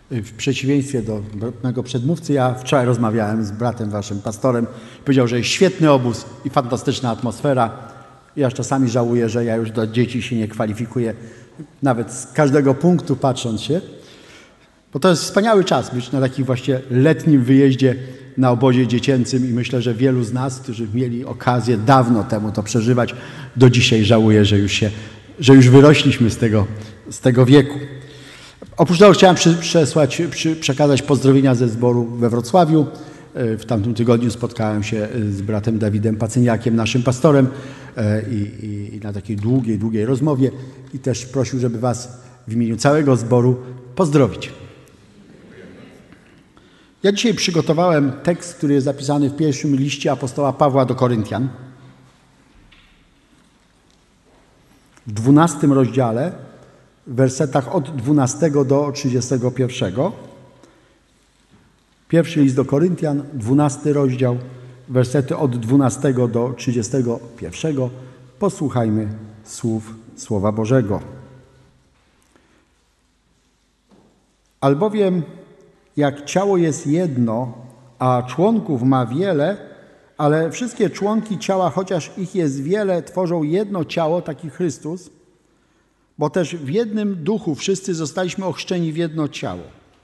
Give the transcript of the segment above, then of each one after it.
W przeciwieństwie do mego przedmówcy, ja wczoraj rozmawiałem z bratem waszym pastorem. Powiedział, że jest świetny obóz i fantastyczna atmosfera. Ja czasami żałuję, że ja już do dzieci się nie kwalifikuję, nawet z każdego punktu patrząc się. Bo to jest wspaniały czas być na takim właśnie letnim wyjeździe na obozie dziecięcym i myślę, że wielu z nas, którzy mieli okazję dawno temu to przeżywać, do dzisiaj żałuje, że już wyrośliśmy z tego wieku. Oprócz tego chciałem przekazać pozdrowienia ze zboru we Wrocławiu. W tamtym tygodniu spotkałem się z bratem Dawidem Pacyniakiem, naszym pastorem i na takiej długiej rozmowie i też prosił, żeby was w imieniu całego zboru pozdrowić. Ja dzisiaj przygotowałem tekst, który jest zapisany w pierwszym liście apostoła Pawła do Koryntian. W 12 rozdziale, w wersetach od 12 do 31. Pierwszy list do Koryntian, 12 rozdział, wersety od 12 do 31. Posłuchajmy słów Słowa Bożego. Albowiem jak ciało jest jedno, a członków ma wiele, ale wszystkie członki ciała, chociaż ich jest wiele, tworzą jedno ciało, taki Chrystus, bo też w jednym duchu wszyscy zostaliśmy ochrzczeni w jedno ciało.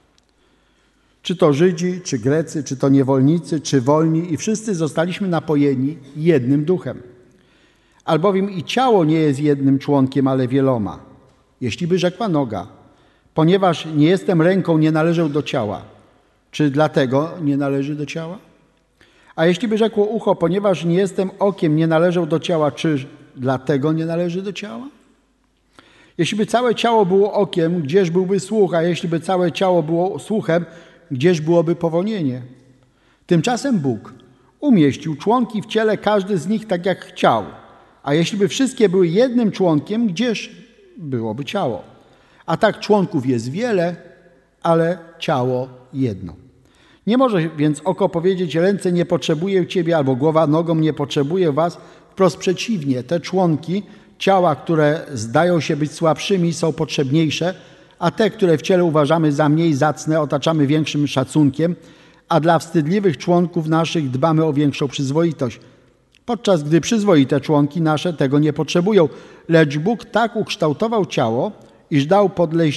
Czy to Żydzi, czy Grecy, czy to niewolnicy, czy wolni i wszyscy zostaliśmy napojeni jednym duchem. Albowiem i ciało nie jest jednym członkiem, ale wieloma. Jeśli by rzekła noga, ponieważ nie jestem ręką, nie należę do ciała. Czy dlatego nie należy do ciała? A jeśli by rzekło ucho, ponieważ nie jestem okiem, nie należę do ciała, czy dlatego nie należy do ciała? Jeśli by całe ciało było okiem, gdzież byłby słuch? A jeśli by całe ciało było słuchem, gdzież byłoby powonienie? Tymczasem Bóg umieścił członki w ciele, każdy z nich tak jak chciał. A jeśli by wszystkie były jednym członkiem, gdzież byłoby ciało? A tak członków jest wiele, ale ciało jedno. Nie może więc oko powiedzieć, ręce nie potrzebuję ciebie, albo głowa nogą nie potrzebuje was. Wprost przeciwnie, te członki ciała, które zdają się być słabszymi, są potrzebniejsze, a te, które w ciele uważamy za mniej zacne, otaczamy większym szacunkiem, a dla wstydliwych członków naszych dbamy o większą przyzwoitość. Podczas gdy przyzwoite członki nasze tego nie potrzebują, lecz Bóg tak ukształtował ciało, iż dał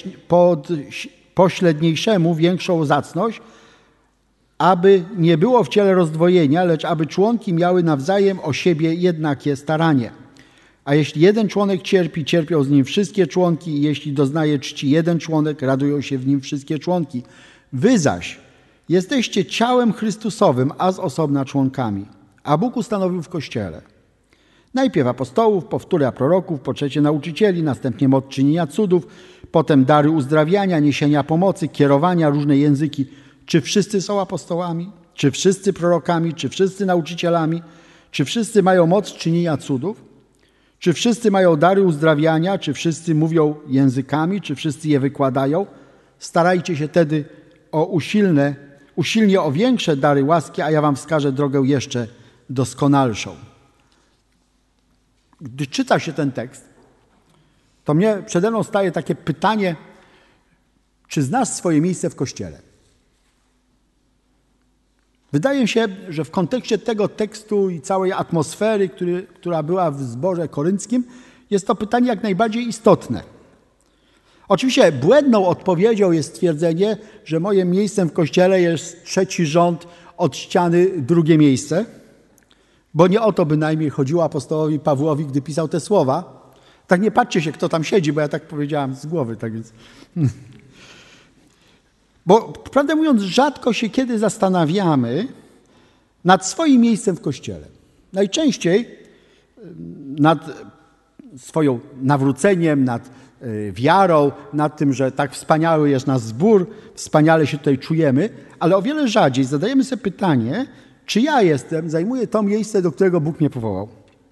pośredniejszemu większą zacność, aby nie było w ciele rozdwojenia, lecz aby członki miały nawzajem o siebie jednakie staranie. A jeśli jeden członek cierpi, cierpią z nim wszystkie członki, i jeśli doznaje czci jeden członek, radują się w nim wszystkie członki. Wy zaś jesteście ciałem Chrystusowym, a z osobna członkami. A Bóg ustanowił w Kościele najpierw apostołów, powtóre proroków, po trzecie nauczycieli, następnie moc czynienia cudów, potem dary uzdrawiania, niesienia pomocy, kierowania, różne języki. Czy wszyscy są apostołami? Czy wszyscy prorokami? Czy wszyscy nauczycielami? Czy wszyscy mają moc czynienia cudów? Czy wszyscy mają dary uzdrawiania? Czy wszyscy mówią językami? Czy wszyscy je wykładają? Starajcie się tedy usilnie o większe dary łaski, a ja wam wskażę drogę jeszcze doskonalszą. Gdy czyta się ten tekst, to przede mną staje takie pytanie, czy znasz swoje miejsce w Kościele? Wydaje mi się, że w kontekście tego tekstu i całej atmosfery, która była w zborze korynckim, jest to pytanie jak najbardziej istotne. Oczywiście błędną odpowiedzią jest stwierdzenie, że moim miejscem w Kościele jest trzeci rząd od ściany, drugie miejsce, bo nie o to bynajmniej chodziło apostołowi Pawłowi, gdy pisał te słowa. Tak nie patrzcie się, kto tam siedzi, bo ja tak powiedziałam z głowy, tak więc... Bo prawdę mówiąc, rzadko się kiedy zastanawiamy nad swoim miejscem w Kościele. Najczęściej nad swoim nawróceniem, nad wiarą, nad tym, że tak wspaniały jest nasz zbór, wspaniale się tutaj czujemy, ale o wiele rzadziej zadajemy sobie pytanie, czy ja zajmuję to miejsce, do którego Bóg mnie powołał.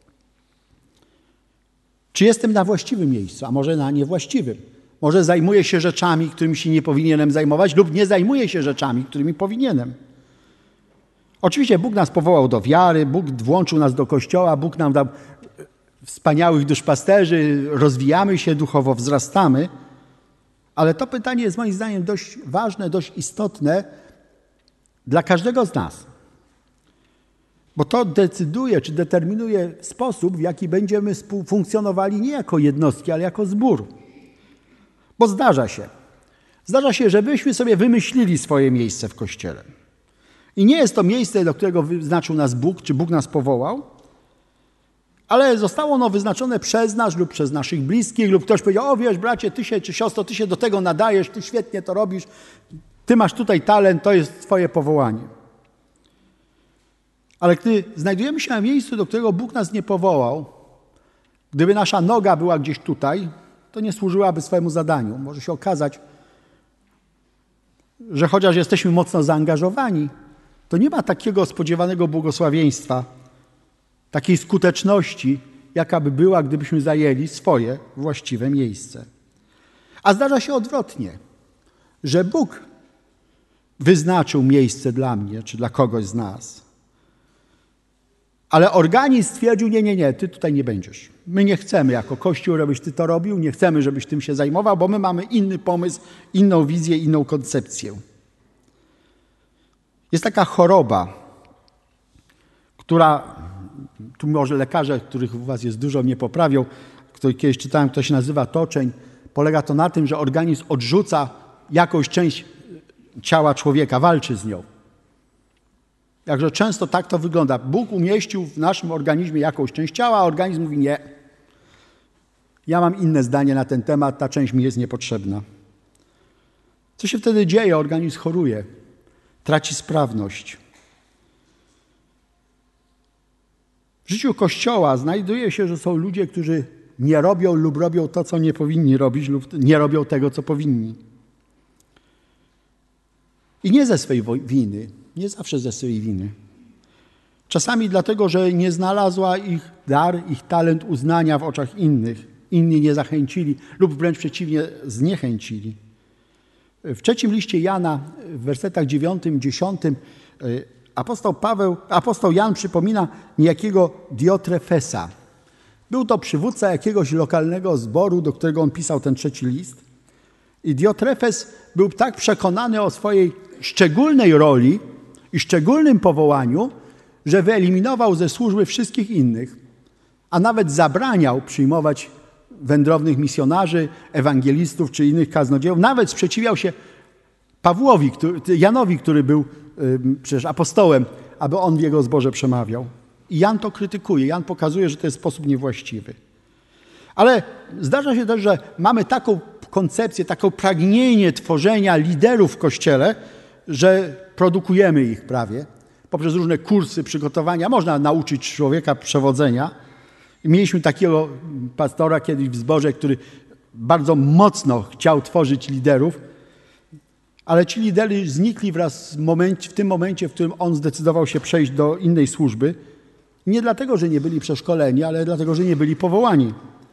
Czy jestem na właściwym miejscu, a może na niewłaściwym. Może zajmuję się rzeczami, którymi się nie powinienem zajmować lub nie zajmuję się rzeczami, którymi powinienem. Oczywiście Bóg nas powołał do wiary, Bóg włączył nas do Kościoła, Bóg nam dał wspaniałych duszpasterzy, rozwijamy się duchowo, wzrastamy, Ale to pytanie jest moim zdaniem dość ważne, dość istotne dla każdego z nas. Bo to decyduje, czy determinuje sposób, w jaki będziemy funkcjonowali nie jako jednostki, ale jako zbór. Bo zdarza się, żebyśmy sobie wymyślili swoje miejsce w Kościele. I nie jest to miejsce, do którego wyznaczył nas Bóg, czy Bóg nas powołał, ale zostało ono wyznaczone przez nas lub przez naszych bliskich, lub ktoś powiedział: o wiesz bracie, ty się, czy siostro, ty się do tego nadajesz, ty świetnie to robisz, ty masz tutaj talent, to jest twoje powołanie. Ale gdy znajdujemy się na miejscu, do którego Bóg nas nie powołał, gdyby nasza noga była gdzieś tutaj, to nie służyłaby swojemu zadaniu. Może się okazać, że chociaż jesteśmy mocno zaangażowani, to nie ma takiego spodziewanego błogosławieństwa, takiej skuteczności, jaka by była, gdybyśmy zajęli swoje właściwe miejsce. A zdarza się odwrotnie, że Bóg wyznaczył miejsce dla mnie, czy dla kogoś z nas. Ale organizm stwierdził: nie, ty tutaj nie będziesz. My nie chcemy jako Kościół, żebyś ty to robił, nie chcemy, żebyś tym się zajmował, bo my mamy inny pomysł, inną wizję, inną koncepcję. Jest taka choroba, która, tu może lekarze, których u was jest dużo, mnie poprawią, kiedyś czytałem, to się nazywa toczeń. Polega to na tym, że organizm odrzuca jakąś część ciała człowieka, walczy z nią. Jakże często tak to wygląda. Bóg umieścił w naszym organizmie jakąś część ciała, a organizm mówi: nie. Ja mam inne zdanie na ten temat, ta część mi jest niepotrzebna. Co się wtedy dzieje? Organizm choruje, traci sprawność. W życiu Kościoła znajduje się, że są ludzie, którzy nie robią lub robią to, co nie powinni robić, lub nie robią tego, co powinni. I nie ze swej winy, nie zawsze ze swej winy. Czasami dlatego, że nie znalazła ich dar, ich talent uznania w oczach innych. Inni nie zachęcili lub wręcz przeciwnie, zniechęcili. W 3 liście Jana, w wersetach 9, 10 apostoł Jan przypomina niejakiego Diotrefesa. Był to przywódca jakiegoś lokalnego zboru, do którego on pisał ten 3 list. I Diotrefes był tak przekonany o swojej szczególnej roli i szczególnym powołaniu, że wyeliminował ze służby wszystkich innych, a nawet zabraniał przyjmować wędrownych misjonarzy, ewangelistów czy innych kaznodziejów. Nawet sprzeciwiał się Janowi, który był przecież apostołem, aby on w jego zborze przemawiał. I Jan to krytykuje. Jan pokazuje, że to jest sposób niewłaściwy. Ale zdarza się też, że mamy taką koncepcję, takie pragnienie tworzenia liderów w Kościele, że produkujemy ich prawie. Poprzez różne kursy, przygotowania można nauczyć człowieka przewodzenia. I mieliśmy takiego pastora kiedyś w zborze, który bardzo mocno chciał tworzyć liderów, ale ci liderzy znikli w tym momencie, w którym on zdecydował się przejść do innej służby. Nie dlatego, że nie byli przeszkoleni, ale dlatego, że nie byli powołani.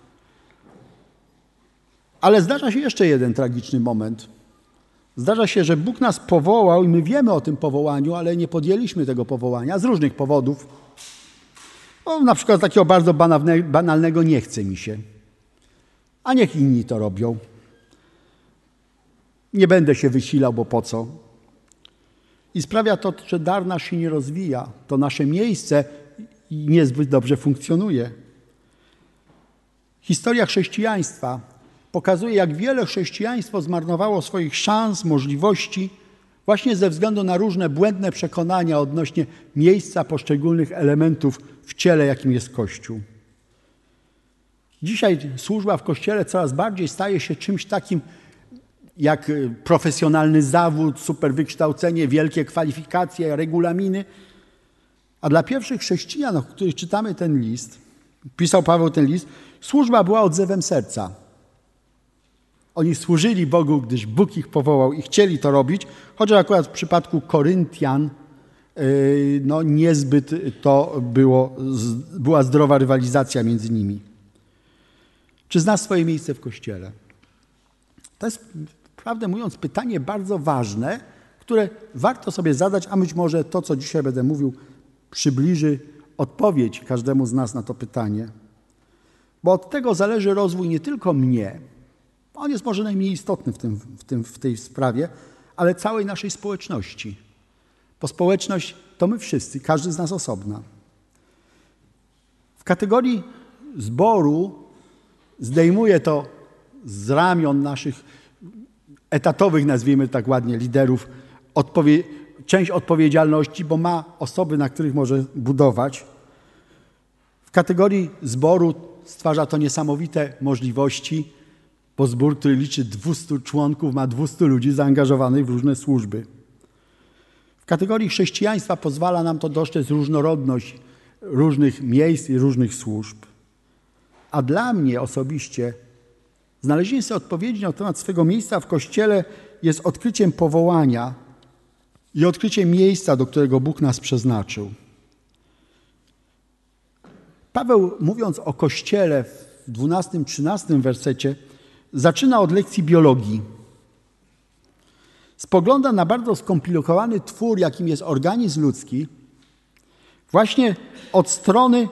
Ale zdarza się jeszcze jeden tragiczny moment. Zdarza się, że Bóg nas powołał i my wiemy o tym powołaniu, ale nie podjęliśmy tego powołania z różnych powodów. Na przykład takiego bardzo banalnego: nie chce mi się. A niech inni to robią. Nie będę się wysilał, bo po co? I sprawia to, że dar nasz się nie rozwija. To nasze miejsce niezbyt dobrze funkcjonuje. Historia chrześcijaństwa pokazuje, jak wiele chrześcijaństwo zmarnowało swoich szans, możliwości właśnie ze względu na różne błędne przekonania odnośnie miejsca poszczególnych elementów w ciele, jakim jest Kościół. Dzisiaj służba w Kościele coraz bardziej staje się czymś takim jak profesjonalny zawód, super wykształcenie, wielkie kwalifikacje, regulaminy. A dla pierwszych chrześcijan, o których czytamy ten list, pisał Paweł ten list, służba była odzewem serca. Oni służyli Bogu, gdyż Bóg ich powołał i chcieli to robić, chociaż akurat w przypadku Koryntian niezbyt to była zdrowa rywalizacja między nimi. Czy znasz swoje miejsce w Kościele? To jest, prawdę mówiąc, pytanie bardzo ważne, które warto sobie zadać, a być może to, co dzisiaj będę mówił, przybliży odpowiedź każdemu z nas na to pytanie. Bo od tego zależy rozwój nie tylko mnie, On jest może najmniej istotny w tej sprawie, ale całej naszej społeczności. Bo społeczność to my wszyscy, każdy z nas osobna. W kategorii zboru zdejmuje to z ramion naszych etatowych, nazwijmy tak ładnie, liderów, część odpowiedzialności, bo ma osoby, na których może budować. W kategorii zboru stwarza to niesamowite możliwości, bo zbór, który liczy 200 członków, ma 200 ludzi zaangażowanych w różne służby. W kategorii chrześcijaństwa pozwala nam to dostrzec różnorodność różnych miejsc i różnych służb. A dla mnie osobiście znalezienie sobie odpowiedzi na temat swego miejsca w Kościele jest odkryciem powołania i odkryciem miejsca, do którego Bóg nas przeznaczył. Paweł, mówiąc o Kościele w 12-13 wersecie, zaczyna od lekcji biologii. Spogląda na bardzo skomplikowany twór, jakim jest organizm ludzki, właśnie od strony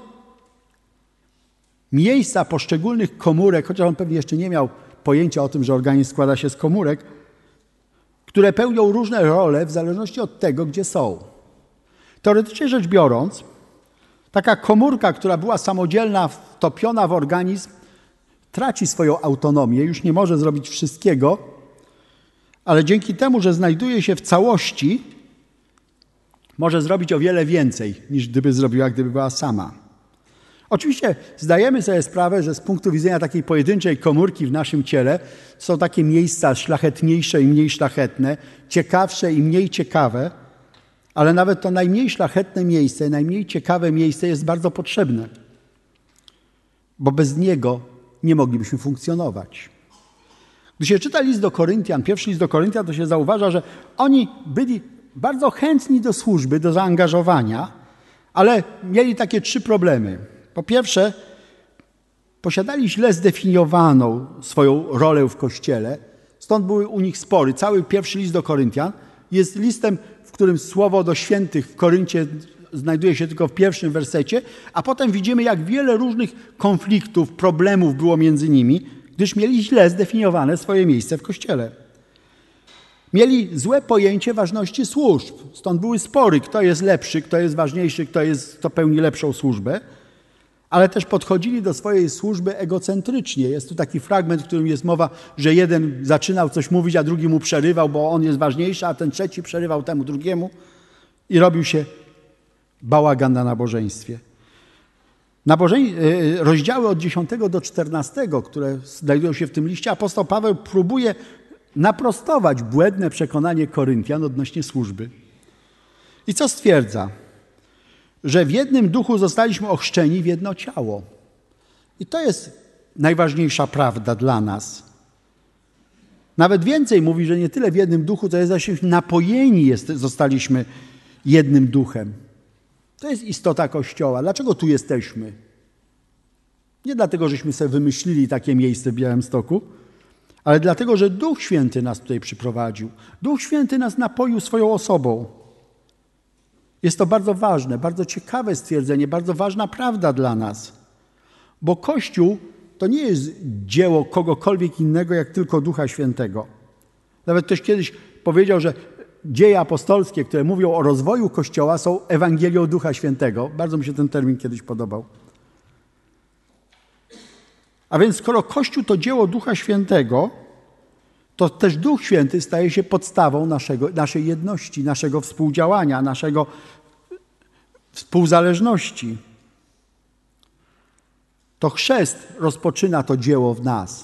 miejsca poszczególnych komórek, chociaż on pewnie jeszcze nie miał pojęcia o tym, że organizm składa się z komórek, które pełnią różne role w zależności od tego, gdzie są. Teoretycznie rzecz biorąc, taka komórka, która była samodzielna, wtopiona w organizm, traci swoją autonomię, już nie może zrobić wszystkiego, ale dzięki temu, że znajduje się w całości, może zrobić o wiele więcej, niż gdyby zrobiła, gdyby była sama. Oczywiście zdajemy sobie sprawę, że z punktu widzenia takiej pojedynczej komórki w naszym ciele są takie miejsca szlachetniejsze i mniej szlachetne, ciekawsze i mniej ciekawe, ale nawet to najmniej szlachetne miejsce, najmniej ciekawe miejsce jest bardzo potrzebne, bo bez niego nie moglibyśmy funkcjonować. Gdy się czyta list do Koryntian, pierwszy list do Koryntian, to się zauważa, że oni byli bardzo chętni do służby, do zaangażowania, ale mieli takie 3 problemy. Po pierwsze, posiadali źle zdefiniowaną swoją rolę w Kościele, stąd były u nich spory. Cały pierwszy list do Koryntian jest listem, w którym słowo do świętych w Koryncie znajduje się tylko w pierwszym wersecie, a potem widzimy, jak wiele różnych konfliktów, problemów było między nimi, gdyż mieli źle zdefiniowane swoje miejsce w Kościele. Mieli złe pojęcie ważności służb, stąd były spory, kto jest lepszy, kto jest ważniejszy, kto pełni lepszą służbę, ale też podchodzili do swojej służby egocentrycznie. Jest tu taki fragment, w którym jest mowa, że jeden zaczynał coś mówić, a drugi mu przerywał, bo on jest ważniejszy, a ten trzeci przerywał temu drugiemu i robił się bałagan na nabożeństwie. Rozdziały od 10 do 14, które znajdują się w tym liście, apostoł Paweł próbuje naprostować błędne przekonanie Koryntian odnośnie służby. I co stwierdza? Że w jednym duchu zostaliśmy ochrzczeni w jedno ciało. I to jest najważniejsza prawda dla nas. Nawet więcej mówi, że nie tyle w jednym duchu, to jest, że napojeni zostaliśmy jednym duchem. To jest istota Kościoła. Dlaczego tu jesteśmy? Nie dlatego, żeśmy sobie wymyślili takie miejsce w Białymstoku, ale dlatego, że Duch Święty nas tutaj przyprowadził. Duch Święty nas napoił swoją osobą. Jest to bardzo ważne, bardzo ciekawe stwierdzenie, bardzo ważna prawda dla nas. Bo Kościół to nie jest dzieło kogokolwiek innego, jak tylko Ducha Świętego. Nawet ktoś kiedyś powiedział, że dzieje apostolskie, które mówią o rozwoju Kościoła, są Ewangelią Ducha Świętego. Bardzo mi się ten termin kiedyś podobał. A więc skoro Kościół to dzieło Ducha Świętego, to też Duch Święty staje się podstawą naszej jedności, naszego współdziałania, naszego współzależności. To chrzest rozpoczyna to dzieło w nas.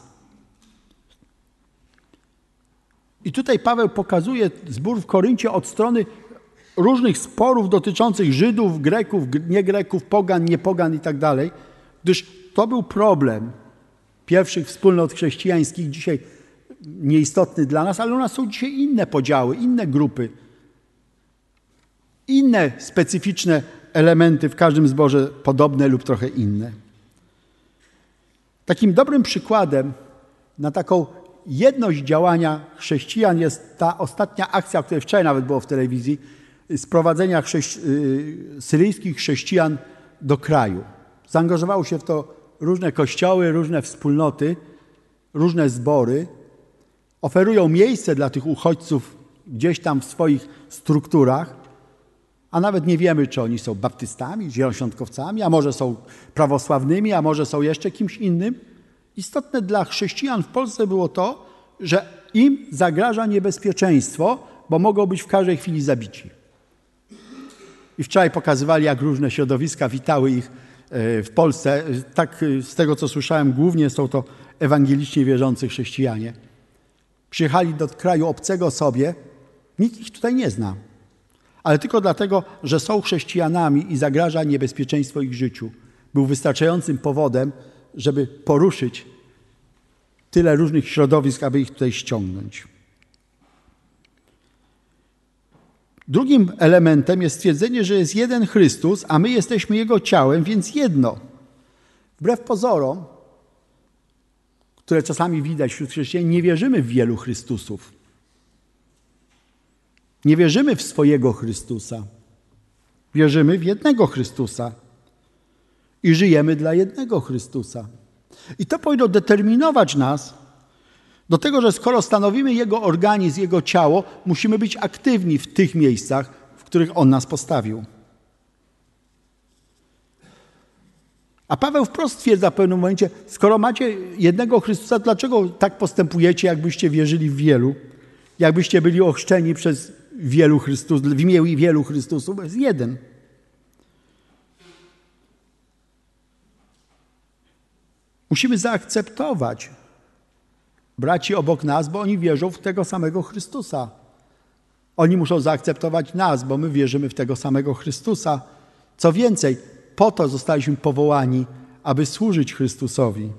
I tutaj Paweł pokazuje zbór w Koryncie od strony różnych sporów dotyczących Żydów, Greków, nie Greków, pogan, nie pogan i tak dalej, gdyż to był problem pierwszych wspólnot chrześcijańskich, dzisiaj nieistotny dla nas, ale u nas są dzisiaj inne podziały, inne grupy, inne specyficzne elementy w każdym zborze, podobne lub trochę inne. Takim dobrym przykładem na taką jedność działania chrześcijan jest ta ostatnia akcja, o której wczoraj nawet było w telewizji, sprowadzenia syryjskich chrześcijan do kraju. Zaangażowało się w to różne kościoły, różne wspólnoty, różne zbory oferują miejsce dla tych uchodźców gdzieś tam w swoich strukturach, a nawet nie wiemy, czy oni są baptystami, zielonoświątkowcami, a może są prawosławnymi, a może są jeszcze kimś innym. Istotne dla chrześcijan w Polsce było to, że im zagraża niebezpieczeństwo, bo mogą być w każdej chwili zabici. I wczoraj pokazywali, jak różne środowiska witały ich w Polsce. Tak z tego, co słyszałem, głównie są to ewangelicznie wierzący chrześcijanie. Przyjechali do kraju obcego sobie, nikt ich tutaj nie zna, ale tylko dlatego, że są chrześcijanami i zagraża niebezpieczeństwo ich życiu. Był wystarczającym powodem, żeby poruszyć tyle różnych środowisk, aby ich tutaj ściągnąć. Drugim elementem jest stwierdzenie, że jest jeden Chrystus, a my jesteśmy Jego ciałem, więc jedno. Wbrew pozorom, które czasami widać wśród chrześcijan, nie wierzymy w wielu Chrystusów. Nie wierzymy w swojego Chrystusa. Wierzymy w jednego Chrystusa i żyjemy dla jednego Chrystusa. I to powinno determinować nas do tego, że skoro stanowimy Jego organizm, Jego ciało, musimy być aktywni w tych miejscach, w których On nas postawił. A Paweł wprost stwierdza w pewnym momencie, skoro macie jednego Chrystusa, dlaczego tak postępujecie, jakbyście wierzyli w wielu? Jakbyście byli ochrzczeni przez wielu Chrystusów, w imię wielu Chrystusów, bo jest jeden. Musimy zaakceptować braci obok nas, bo oni wierzą w tego samego Chrystusa. Oni muszą zaakceptować nas, bo my wierzymy w tego samego Chrystusa. Co więcej, po to zostaliśmy powołani, aby służyć Chrystusowi.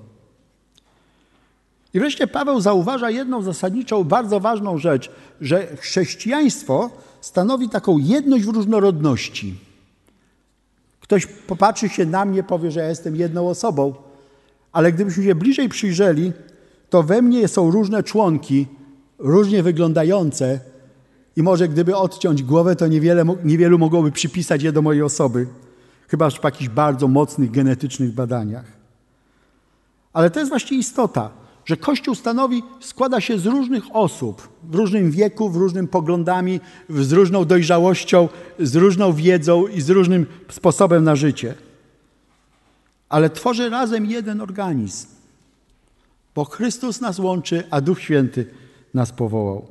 I wreszcie Paweł zauważa jedną zasadniczą, bardzo ważną rzecz, że chrześcijaństwo stanowi taką jedność w różnorodności. Ktoś popatrzy się na mnie, powie, że ja jestem jedną osobą, ale gdybyśmy się bliżej przyjrzeli, to we mnie są różne członki, różnie wyglądające i może gdyby odciąć głowę, to niewielu mogłoby przypisać je do mojej osoby, chyba że po jakichś bardzo mocnych genetycznych badaniach. Ale to jest właśnie istota, że Kościół składa się z różnych osób, w różnym wieku, w różnym poglądami, z różną dojrzałością, z różną wiedzą i z różnym sposobem na życie. Ale tworzy razem jeden organizm, bo Chrystus nas łączy, a Duch Święty nas powołał.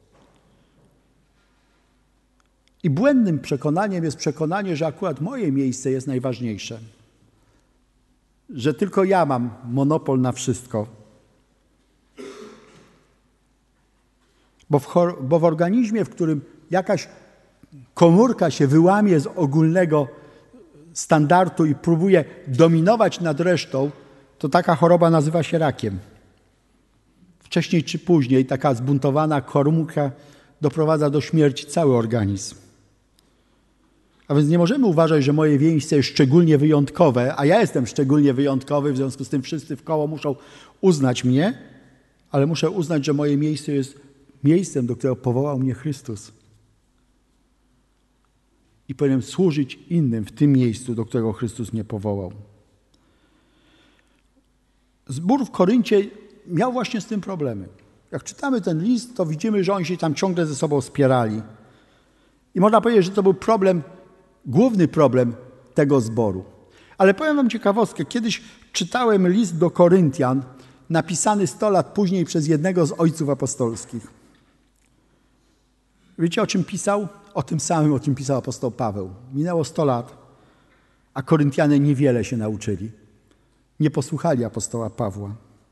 I błędnym przekonaniem jest przekonanie, że akurat moje miejsce jest najważniejsze. Że tylko ja mam monopol na wszystko. Bo w organizmie, w którym jakaś komórka się wyłamie z ogólnego standardu i próbuje dominować nad resztą, to taka choroba nazywa się rakiem. Wcześniej czy później taka zbuntowana komórka doprowadza do śmierci cały organizm. A więc nie możemy uważać, że moje miejsce jest szczególnie wyjątkowe, a ja jestem szczególnie wyjątkowy, w związku z tym wszyscy wkoło muszą uznać mnie, ale muszę uznać, że moje miejsce jest miejscem, do którego powołał mnie Chrystus. I powinienem służyć innym w tym miejscu, do którego Chrystus mnie powołał. Zbór w Koryncie miał właśnie z tym problemy. Jak czytamy ten list, to widzimy, że oni się tam ciągle ze sobą spierali. I można powiedzieć, że to był główny problem tego zboru. Ale powiem wam ciekawostkę. Kiedyś czytałem list do Koryntian, napisany 100 lat później przez jednego z ojców apostolskich. Wiecie, o czym pisał? O tym samym, o czym pisał apostoł Paweł. Minęło 100 lat, a Koryntianie niewiele się nauczyli. Nie posłuchali apostoła Pawła.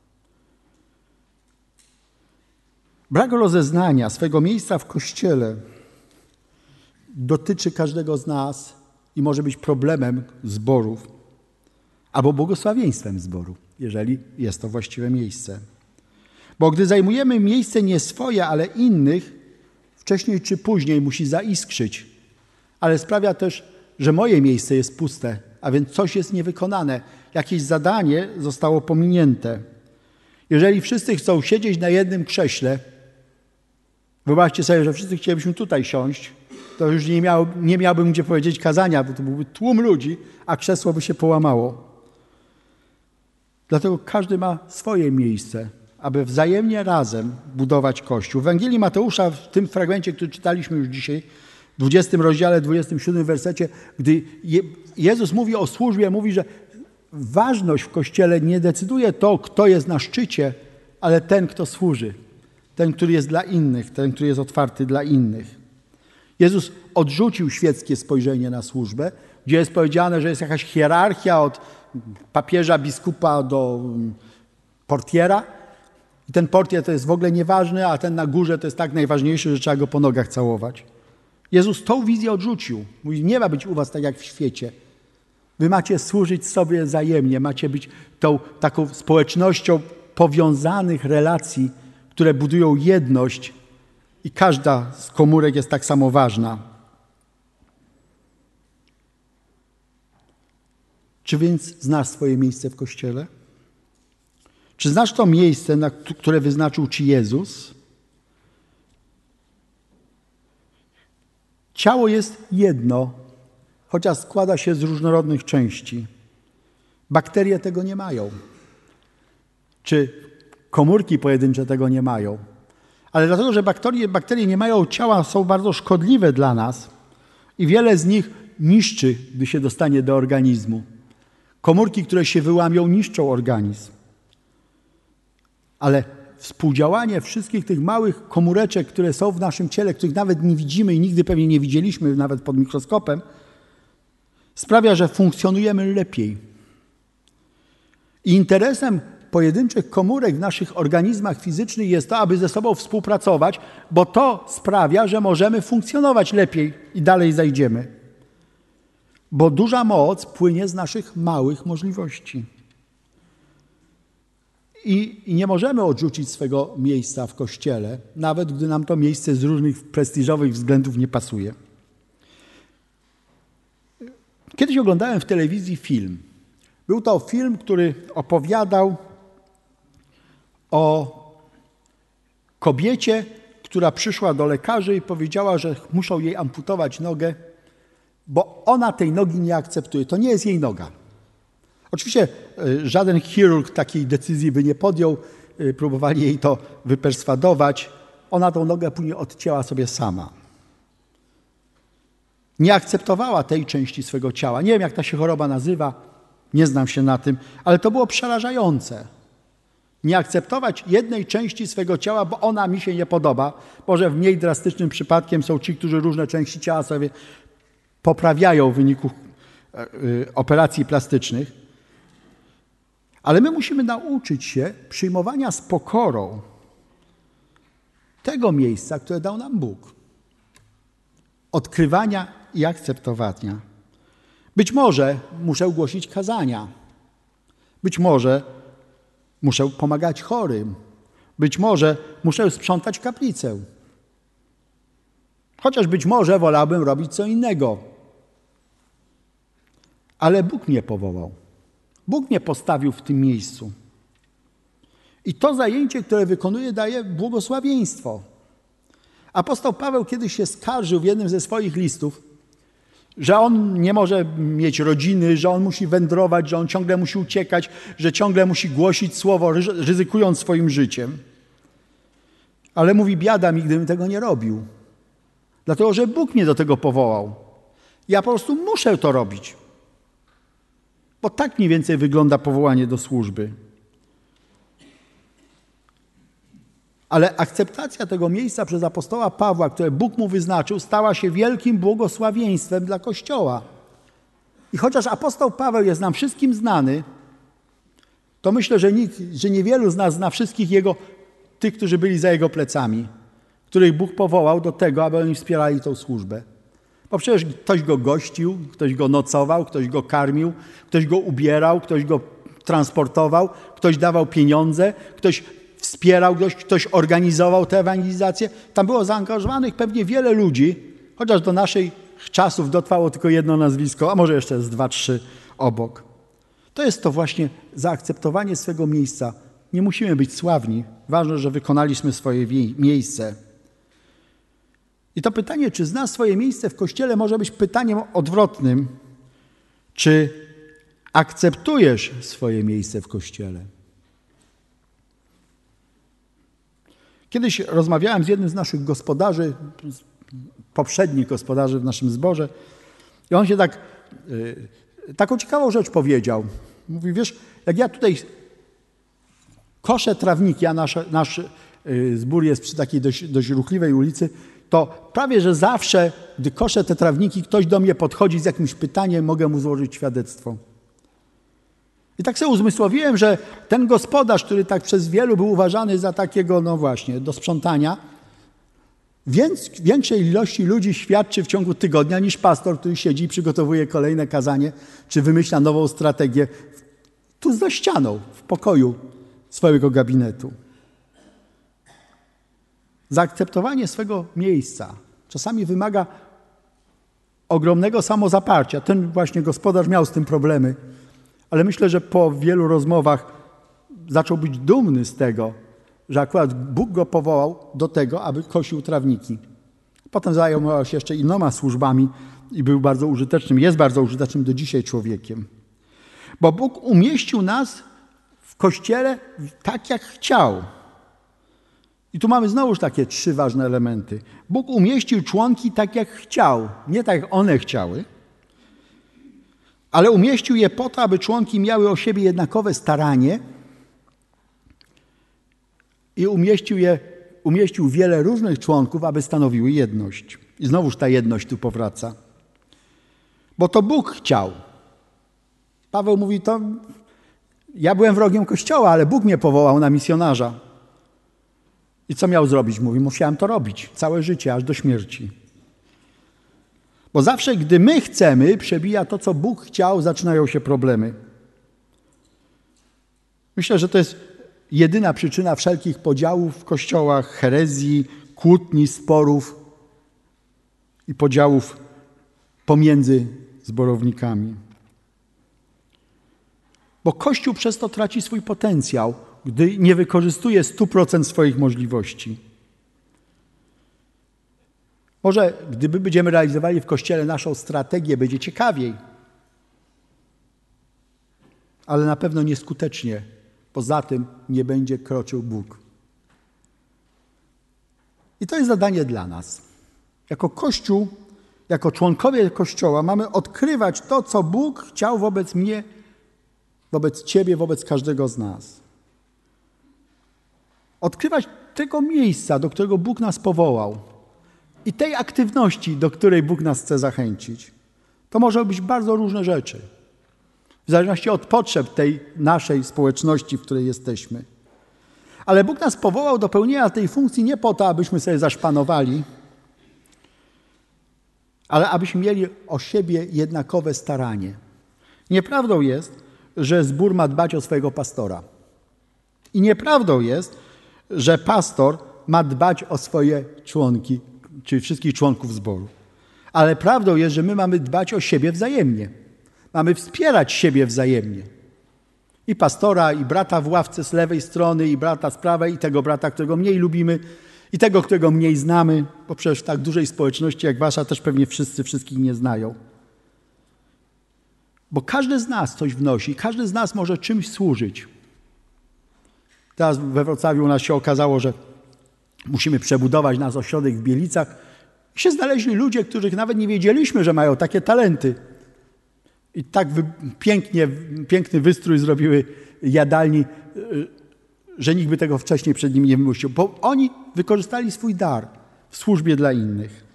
Brak rozeznania swego miejsca w Kościele dotyczy każdego z nas i może być problemem zborów albo błogosławieństwem zboru, jeżeli jest to właściwe miejsce. Bo gdy zajmujemy miejsce nie swoje, ale innych, wcześniej czy później musi zaiskrzyć, ale sprawia też, że moje miejsce jest puste, a więc coś jest niewykonane, jakieś zadanie zostało pominięte. Jeżeli wszyscy chcą siedzieć na jednym krześle, wyobraźcie sobie, że wszyscy chcielibyśmy tutaj siąść, to już nie miałbym gdzie powiedzieć kazania, bo to byłby tłum ludzi, a krzesło by się połamało. Dlatego każdy ma swoje miejsce, aby wzajemnie razem budować Kościół. W Ewangelii Mateusza, w tym fragmencie, który czytaliśmy już dzisiaj, w 20 rozdziale, 27 wersecie, gdy Jezus mówi o służbie, mówi, że ważność w Kościele nie decyduje to, kto jest na szczycie, ale ten, kto służy. Ten, który jest dla innych, ten, który jest otwarty dla innych. Jezus odrzucił świeckie spojrzenie na służbę, gdzie jest powiedziane, że jest jakaś hierarchia od papieża, biskupa do portiera. I ten portier to jest w ogóle nieważny, a ten na górze to jest tak najważniejszy, że trzeba go po nogach całować. Jezus tą wizję odrzucił. Mówi, nie ma być u was tak jak w świecie. Wy macie służyć sobie wzajemnie, macie być tą taką społecznością powiązanych relacji, które budują jedność i każda z komórek jest tak samo ważna. Czy więc znasz swoje miejsce w Kościele? Czy znasz to miejsce, które wyznaczył ci Jezus? Ciało jest jedno, chociaż składa się z różnorodnych części. Bakterie tego nie mają. Czy komórki pojedyncze tego nie mają. Ale dlatego, że bakterie nie mają ciała, są bardzo szkodliwe dla nas i wiele z nich niszczy, gdy się dostanie do organizmu. Komórki, które się wyłamią, niszczą organizm. Ale współdziałanie wszystkich tych małych komóreczek, które są w naszym ciele, których nawet nie widzimy i nigdy pewnie nie widzieliśmy, nawet pod mikroskopem, sprawia, że funkcjonujemy lepiej. I interesem pojedynczych komórek w naszych organizmach fizycznych jest to, aby ze sobą współpracować, bo to sprawia, że możemy funkcjonować lepiej i dalej zajdziemy. Bo duża moc płynie z naszych małych możliwości. I nie możemy odrzucić swego miejsca w Kościele, nawet gdy nam to miejsce z różnych prestiżowych względów nie pasuje. Kiedyś oglądałem w telewizji film. Był to film, który opowiadał o kobiecie, która przyszła do lekarzy i powiedziała, że muszą jej amputować nogę, bo ona tej nogi nie akceptuje. To nie jest jej noga. Oczywiście żaden chirurg takiej decyzji by nie podjął. Próbowali jej to wyperswadować. Ona tą nogę później odcięła sobie sama. Nie akceptowała tej części swego ciała. Nie wiem, jak ta się choroba nazywa, nie znam się na tym, ale to było przerażające. Nie akceptować jednej części swego ciała, bo ona mi się nie podoba. Może w mniej drastycznym przypadkiem są ci, którzy różne części ciała sobie poprawiają w wyniku operacji plastycznych. Ale my musimy nauczyć się przyjmowania z pokorą tego miejsca, które dał nam Bóg. Odkrywania i akceptowania. Być może muszę głosić kazania. Być może muszę pomagać chorym. Być może muszę sprzątać kaplicę. Chociaż być może wolałbym robić co innego. Ale Bóg mnie powołał. Bóg mnie postawił w tym miejscu. I to zajęcie, które wykonuję, daje błogosławieństwo. Apostoł Paweł kiedyś się skarżył w jednym ze swoich listów, że on nie może mieć rodziny, że on musi wędrować, że on ciągle musi uciekać, że ciągle musi głosić słowo, ryzykując swoim życiem. Ale mówi, biada mi, gdybym tego nie robił. Dlatego, że Bóg mnie do tego powołał. Ja po prostu muszę to robić. Bo tak mniej więcej wygląda powołanie do służby. Ale akceptacja tego miejsca przez apostoła Pawła, które Bóg mu wyznaczył, stała się wielkim błogosławieństwem dla Kościoła. I chociaż apostoł Paweł jest nam wszystkim znany, to myślę, że niewielu z nas zna wszystkich tych, którzy byli za jego plecami, których Bóg powołał do tego, aby oni wspierali tą służbę. Bo przecież ktoś go gościł, ktoś go nocował, ktoś go karmił, ktoś go ubierał, ktoś go transportował, ktoś dawał pieniądze, ktoś wspierał, ktoś organizował tę ewangelizację. Tam było zaangażowanych pewnie wiele ludzi, chociaż do naszych czasów dotrwało tylko jedno nazwisko, a może jeszcze z 2-3 obok. To jest to właśnie zaakceptowanie swego miejsca. Nie musimy być sławni. Ważne, że wykonaliśmy swoje miejsce. I to pytanie, czy znasz swoje miejsce w Kościele, może być pytaniem odwrotnym. Czy akceptujesz swoje miejsce w Kościele? Kiedyś rozmawiałem z jednym z naszych gospodarzy, poprzednich gospodarzy w naszym zborze i on się taką ciekawą rzecz powiedział. Mówi, wiesz, jak ja tutaj koszę trawniki, a nasz zbór jest przy takiej dość ruchliwej ulicy, to prawie, że zawsze, gdy koszę te trawniki, ktoś do mnie podchodzi z jakimś pytaniem, mogę mu złożyć świadectwo. I tak sobie uzmysłowiłem, że ten gospodarz, który tak przez wielu był uważany za takiego, no właśnie, do sprzątania, większej ilości ludzi świadczy w ciągu tygodnia niż pastor, który siedzi i przygotowuje kolejne kazanie, czy wymyśla nową strategię tu za ścianą, w pokoju swojego gabinetu. Zaakceptowanie swego miejsca czasami wymaga ogromnego samozaparcia. Ten właśnie gospodarz miał z tym problemy, ale myślę, że po wielu rozmowach zaczął być dumny z tego, że akurat Bóg go powołał do tego, aby kosił trawniki. Potem zajmował się jeszcze innymi służbami i był bardzo użytecznym, jest bardzo użytecznym do dzisiaj człowiekiem. Bo Bóg umieścił nas w Kościele tak, jak chciał. I tu mamy znowuż takie 3 ważne elementy. Bóg umieścił członki tak, jak chciał. Nie tak, jak one chciały, ale umieścił je po to, aby członki miały o siebie jednakowe staranie i umieścił wiele różnych członków, aby stanowiły jedność. I znowuż ta jedność tu powraca. Bo to Bóg chciał. Paweł mówi, to ja byłem wrogiem Kościoła, ale Bóg mnie powołał na misjonarza. I co miał zrobić? Mówi, musiałem to robić całe życie, aż do śmierci. Bo zawsze, gdy my chcemy, przebija to, co Bóg chciał, zaczynają się problemy. Myślę, że to jest jedyna przyczyna wszelkich podziałów w kościołach, herezji, kłótni, sporów i podziałów pomiędzy zborownikami. Bo Kościół przez to traci swój potencjał, gdy nie wykorzystuje 100% swoich możliwości. Może gdyby będziemy realizowali w Kościele naszą strategię, będzie ciekawiej, ale na pewno nieskutecznie. Poza tym nie będzie kroczył Bóg. I to jest zadanie dla nas. Jako Kościół, jako członkowie Kościoła mamy odkrywać to, co Bóg chciał wobec mnie, wobec Ciebie, wobec każdego z nas. Odkrywać tego miejsca, do którego Bóg nas powołał i tej aktywności, do której Bóg nas chce zachęcić. To może być bardzo różne rzeczy. W zależności od potrzeb tej naszej społeczności, w której jesteśmy. Ale Bóg nas powołał do pełnienia tej funkcji nie po to, abyśmy sobie zaszpanowali, ale abyśmy mieli o siebie jednakowe staranie. Nieprawdą jest, że zbór ma dbać o swojego pastora. I nieprawdą jest, że pastor ma dbać o swoje członki, czyli wszystkich członków zboru. Ale prawdą jest, że my mamy dbać o siebie wzajemnie. Mamy wspierać siebie wzajemnie. I pastora, i brata w ławce z lewej strony, i brata z prawej, i tego brata, którego mniej lubimy, i tego, którego mniej znamy, bo przecież w tak dużej społeczności jak wasza też pewnie wszyscy wszystkich nie znają. Bo każdy z nas coś wnosi, każdy z nas może czymś służyć. Teraz we Wrocławiu u nas się okazało, że musimy przebudować nasz ośrodek w Bielicach. I się znaleźli ludzie, których nawet nie wiedzieliśmy, że mają takie talenty. I tak piękny wystrój zrobiły jadalni, że nikt by tego wcześniej przed nimi nie wymyślił. Bo oni wykorzystali swój dar w służbie dla innych.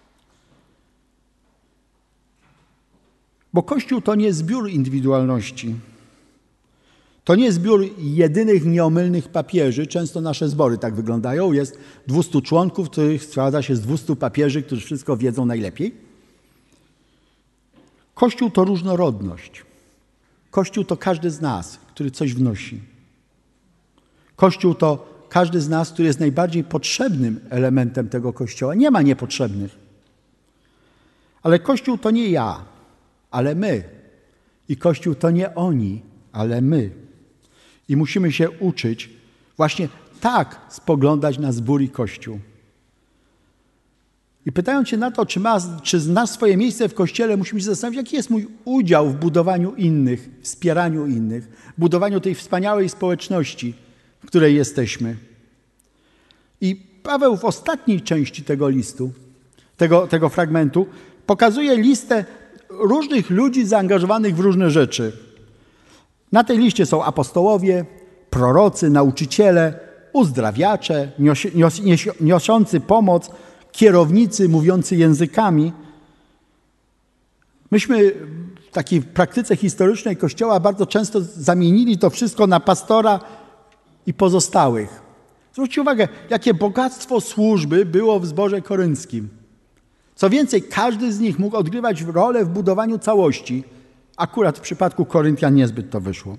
Bo Kościół to nie zbiór indywidualności. To nie zbiór jedynych nieomylnych papieży. Często nasze zbory tak wyglądają. Jest 200 członków, których składa się z 200 papieży, którzy wszystko wiedzą najlepiej. Kościół to różnorodność. Kościół to każdy z nas, który coś wnosi. Kościół to każdy z nas, który jest najbardziej potrzebnym elementem tego Kościoła. Nie ma niepotrzebnych. Ale Kościół to nie ja, ale my. I Kościół to nie oni, ale my. I musimy się uczyć właśnie tak spoglądać na zbór i Kościół. I pytając się na to, czy znasz swoje miejsce w Kościele, musimy się zastanowić, jaki jest mój udział w budowaniu innych, wspieraniu innych, budowaniu tej wspaniałej społeczności, w której jesteśmy. I Paweł w ostatniej części tego listu, tego fragmentu, pokazuje listę różnych ludzi zaangażowanych w różne rzeczy. Na tej liście są apostołowie, prorocy, nauczyciele, uzdrawiacze, niosący pomoc, kierownicy mówiący językami. Myśmy w takiej praktyce historycznej Kościoła bardzo często zamienili to wszystko na pastora i pozostałych. Zwróćcie uwagę, jakie bogactwo służby było w zborze korynckim. Co więcej, każdy z nich mógł odgrywać rolę w budowaniu całości. Akurat w przypadku Koryntian niezbyt to wyszło.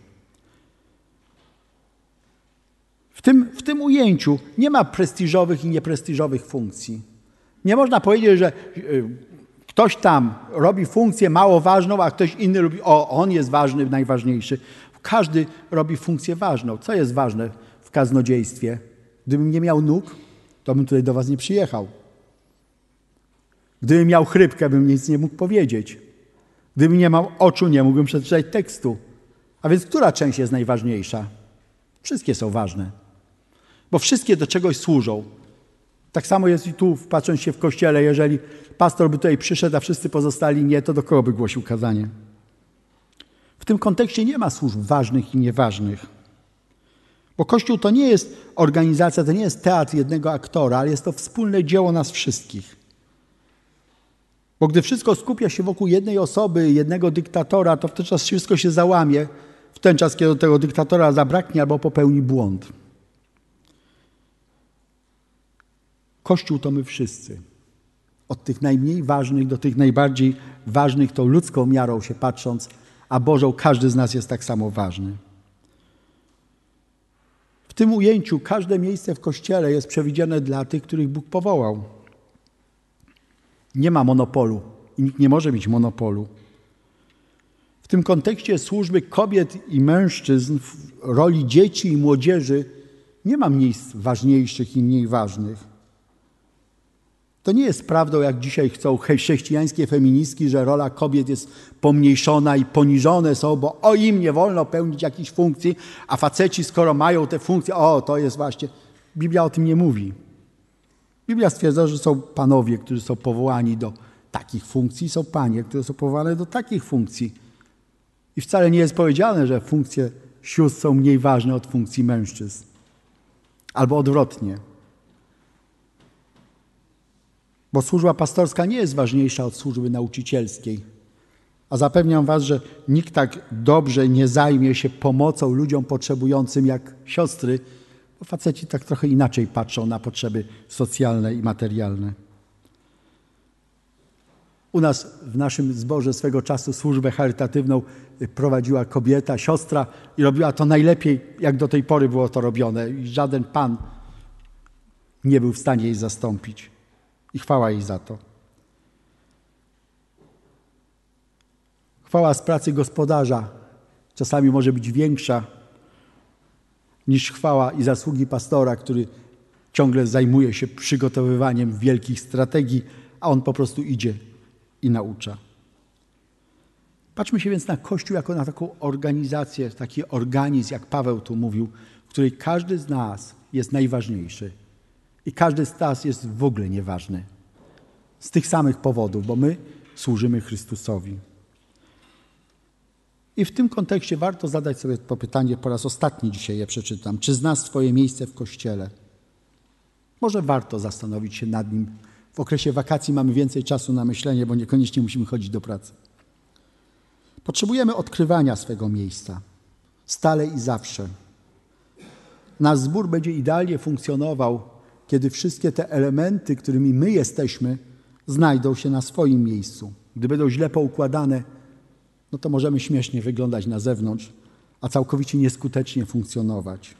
W tym ujęciu nie ma prestiżowych i nieprestiżowych funkcji. Nie można powiedzieć, że ktoś tam robi funkcję mało ważną, a ktoś inny robi, on jest ważny, najważniejszy. Każdy robi funkcję ważną. Co jest ważne w kaznodziejstwie? Gdybym nie miał nóg, to bym tutaj do was nie przyjechał. Gdybym miał chrypkę, bym nic nie mógł powiedzieć. Gdybym nie miał oczu, nie mógłbym przeczytać tekstu. A więc która część jest najważniejsza? Wszystkie są ważne. Bo wszystkie do czegoś służą. Tak samo jest i tu, patrząc się w kościele, jeżeli pastor by tutaj przyszedł, a wszyscy pozostali nie, to do kogo by głosił kazanie? W tym kontekście nie ma służb ważnych i nieważnych. Bo Kościół to nie jest organizacja, to nie jest teatr jednego aktora, ale jest to wspólne dzieło nas wszystkich. Bo gdy wszystko skupia się wokół jednej osoby, jednego dyktatora, to wtedy wszystko się załamie, w ten czas, kiedy tego dyktatora zabraknie albo popełni błąd. Kościół to my wszyscy. Od tych najmniej ważnych do tych najbardziej ważnych, tą ludzką miarą się patrząc, a Bożą każdy z nas jest tak samo ważny. W tym ujęciu każde miejsce w Kościele jest przewidziane dla tych, których Bóg powołał. Nie ma monopolu i nikt nie może mieć monopolu. W tym kontekście służby kobiet i mężczyzn, w roli dzieci i młodzieży nie ma miejsc ważniejszych i mniej ważnych. To nie jest prawdą, jak dzisiaj chcą chrześcijańskie feministki, że rola kobiet jest pomniejszona i poniżone są, bo im nie wolno pełnić jakichś funkcji, a faceci, skoro mają te funkcje, to jest właśnie... Biblia o tym nie mówi. Biblia stwierdza, że są panowie, którzy są powołani do takich funkcji, są panie, które są powołane do takich funkcji. I wcale nie jest powiedziane, że funkcje sióstr są mniej ważne od funkcji mężczyzn. Albo odwrotnie. Bo służba pastorska nie jest ważniejsza od służby nauczycielskiej. A zapewniam was, że nikt tak dobrze nie zajmie się pomocą ludziom potrzebującym jak siostry, bo faceci tak trochę inaczej patrzą na potrzeby socjalne i materialne. U nas w naszym zborze swego czasu służbę charytatywną prowadziła kobieta, siostra i robiła to najlepiej, jak do tej pory było to robione. I żaden pan nie był w stanie jej zastąpić. I chwała jej za to. Chwała z pracy gospodarza czasami może być większa niż chwała i zasługi pastora, który ciągle zajmuje się przygotowywaniem wielkich strategii, a on po prostu idzie i naucza. Patrzmy się więc na Kościół jako na taką organizację, taki organizm, jak Paweł tu mówił, w której każdy z nas jest najważniejszy. I każdy z nas jest w ogóle nieważny. Z tych samych powodów, bo my służymy Chrystusowi. I w tym kontekście warto zadać sobie to pytanie, po raz ostatni dzisiaj je przeczytam. Czy znasz swoje miejsce w Kościele? Może warto zastanowić się nad nim. W okresie wakacji mamy więcej czasu na myślenie, bo niekoniecznie musimy chodzić do pracy. Potrzebujemy odkrywania swego miejsca. Stale i zawsze. Nasz zbór będzie idealnie funkcjonował, kiedy wszystkie te elementy, którymi my jesteśmy, znajdą się na swoim miejscu. Gdy będą źle poukładane, no to możemy śmiesznie wyglądać na zewnątrz, a całkowicie nieskutecznie funkcjonować.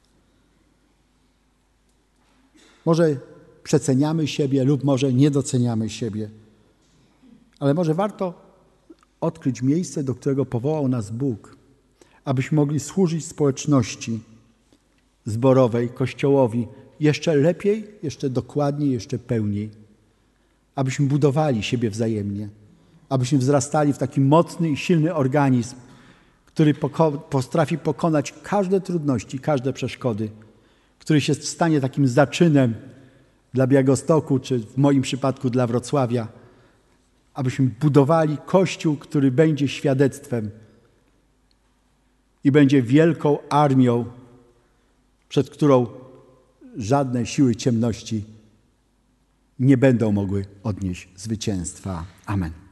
Może przeceniamy siebie lub może nie doceniamy siebie, ale może warto odkryć miejsce, do którego powołał nas Bóg, abyśmy mogli służyć społeczności zborowej, Kościołowi jeszcze lepiej, jeszcze dokładniej, jeszcze pełniej. Abyśmy budowali siebie wzajemnie, abyśmy wzrastali w taki mocny i silny organizm, który potrafi pokonać każde trudności, każde przeszkody, który jest w stanie takim zaczynem dla Białegostoku, czy w moim przypadku dla Wrocławia, abyśmy budowali Kościół, który będzie świadectwem i będzie wielką armią, przed którą żadne siły ciemności nie będą mogły odnieść zwycięstwa. Amen.